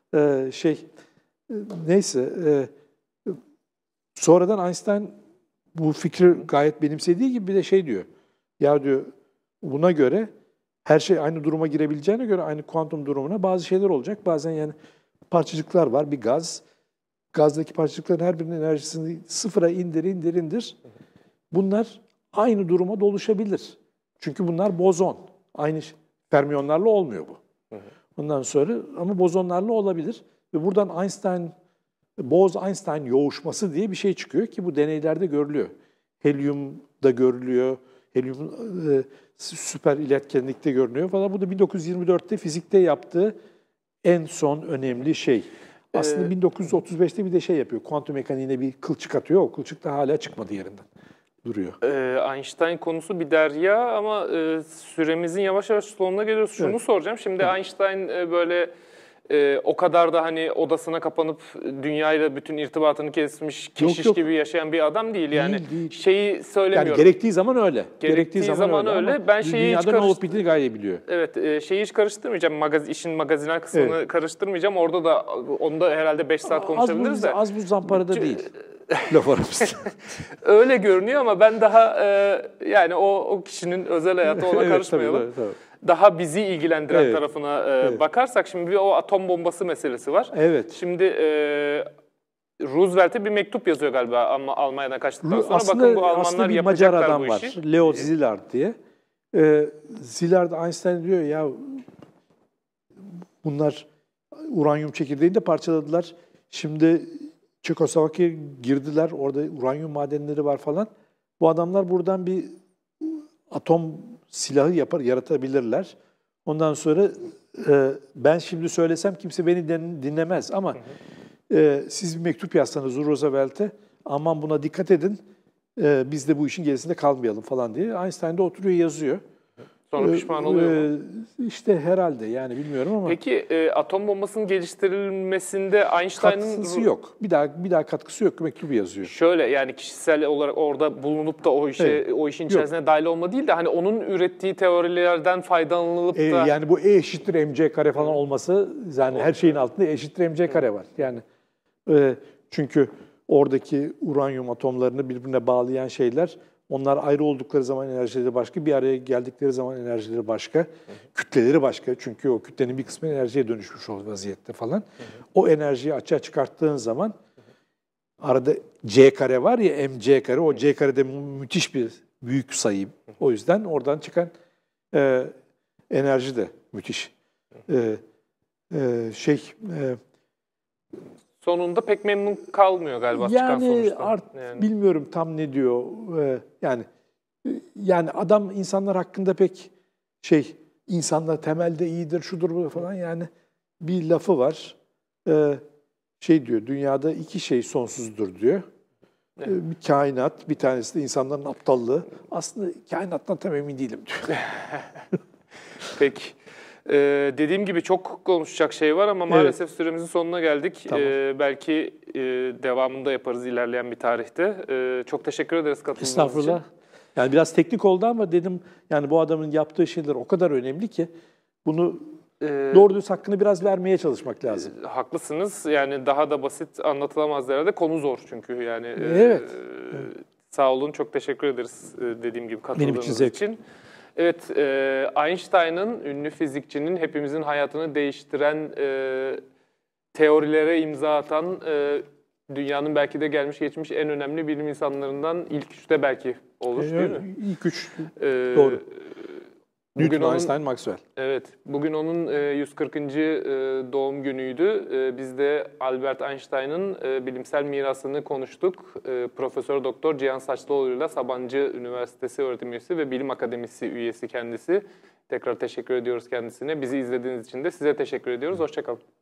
neyse sonradan Einstein bu fikri gayet benimsediği gibi bir de diyor. Ya diyor buna göre her şey aynı duruma girebileceğine göre aynı kuantum durumuna bazı şeyler olacak. Bazen yani parçacıklar var, bir gaz. Gazdaki parçacıkların her birinin enerjisini sıfıra indir. Bunlar aynı duruma doluşabilir. Çünkü bunlar bozon. Aynı fermiyonlarla olmuyor bu. Ondan sonra ama bozonlarla olabilir. Ve buradan Bose-Einstein yoğuşması diye bir şey çıkıyor ki bu deneylerde görülüyor. Helyumda görülüyor. Helyum süper iletkenlikte görünüyor falan. Bu da 1924'te fizikte yaptığı en son önemli şey. Aslında 1935'te bir de şey yapıyor. Kuantum mekaniğine bir kılçık atıyor. O kılçık da hala çıkmadı yerinden. Duruyor. Einstein konusu bir derya ama süremizin yavaş yavaş sonuna geliyoruz. Şunu soracağım. Şimdi Einstein böyle o kadar da hani odasına kapanıp dünyayla bütün irtibatını kesmiş, keşiş gibi yaşayan bir adam değil yani. Değil. Şeyi söylemiyorum. Yani gerektiği zaman öyle. Gerektiği zaman öyle. Ben şeyi dünyada ne olup bittiğini gayet biliyor. Evet, şeyi hiç karıştırmayacağım. İşin magazinel kısmını karıştırmayacağım. Orada da onda herhalde 5 saat konuşabiliriz de. Az bu zamparada değil. Laf aramızda. Öyle görünüyor ama ben daha yani o kişinin özel hayatı ona karışmayalım. Evet, tabii. Daha bizi ilgilendiren tarafına bakarsak şimdi bir o atom bombası meselesi var. Evet. Şimdi Roosevelt'e bir mektup yazıyor galiba ama Almanya'dan kaçtıktan sonra. Aslında, bakın bu Almanlar bir Macar yapacaklar adam bu var. işi. Leo Szilard diye. Szilard Einstein diyor ya bunlar uranyum çekirdeğini de parçaladılar. Şimdi Çekoslovakya'ya girdiler. Orada uranyum madenleri var falan. Bu adamlar buradan bir atom silahı yaratabilirler. Ondan sonra ben şimdi söylesem kimse beni dinlemez ama siz bir mektup yazsanız Roosevelt'e aman buna dikkat edin biz de bu işin gerisinde kalmayalım falan diye. Einstein de oturuyor yazıyor. Sonra pişman oluyor mu? İşte herhalde yani bilmiyorum ama. Peki atom bombasının geliştirilmesinde Einstein'ın katkısı yok. Bir daha katkısı yok. Mektubu yazıyor. Şöyle yani kişisel olarak orada bulunup da o işin içerisine dahil olma değil de hani onun ürettiği teorilerden faydalanılıp da yani bu E eşittir mc kare falan olması yani her şeyin altında E eşittir mc kare var. Yani çünkü oradaki uranyum atomlarını birbirine bağlayan şeyler onlar ayrı oldukları zaman enerjileri başka, bir araya geldikleri zaman enerjileri başka, kütleleri başka. Çünkü o kütlenin bir kısmı enerjiye dönüşmüş o vaziyette falan. O enerjiyi açığa çıkarttığın zaman arada C kare var ya mc kare, o C karede müthiş bir büyük sayı. O yüzden oradan çıkan enerji de müthiş. Sonunda pek memnun kalmıyor galiba çıkan sonuçta. Yani bilmiyorum tam ne diyor. Yani adam insanlar hakkında pek insanlar temelde iyidir, şudur bu falan yani bir lafı var. Diyor, dünyada iki şey sonsuzdur diyor. Bir kainat, bir tanesi de insanların aptallığı. Aslında kainattan tam emin değilim diyor. Peki. Dediğim gibi çok konuşacak şey var ama maalesef süremizin sonuna geldik. Tamam. Belki devamında yaparız ilerleyen bir tarihte. Çok teşekkür ederiz katıldığınız için. Estağfurullah. Yani biraz teknik oldu ama dedim yani bu adamın yaptığı şeyler o kadar önemli ki bunu doğru düz hakkını biraz vermeye çalışmak lazım. Haklısınız. Yani daha da basit anlatılamaz herhalde. Konu zor çünkü yani. Evet. Sağ olun. Çok teşekkür ederiz dediğim gibi katıldığınız için. Evet, Einstein'ın, ünlü fizikçinin hepimizin hayatını değiştiren teorilere imza atan, dünyanın belki de gelmiş geçmiş en önemli bilim insanlarından ilk üçte belki olur değil mi? İlk üç, doğru. Newton, Einstein, Maxwell. Evet, bugün onun 140. doğum günüydü. Biz de Albert Einstein'ın bilimsel mirasını konuştuk. Profesör Doktor Cihan Saçlıoğlu'yla Sabancı Üniversitesi öğretim üyesi ve Bilim Akademisi üyesi kendisi. Tekrar teşekkür ediyoruz kendisine. Bizi izlediğiniz için de size teşekkür ediyoruz. Hoşça kalın.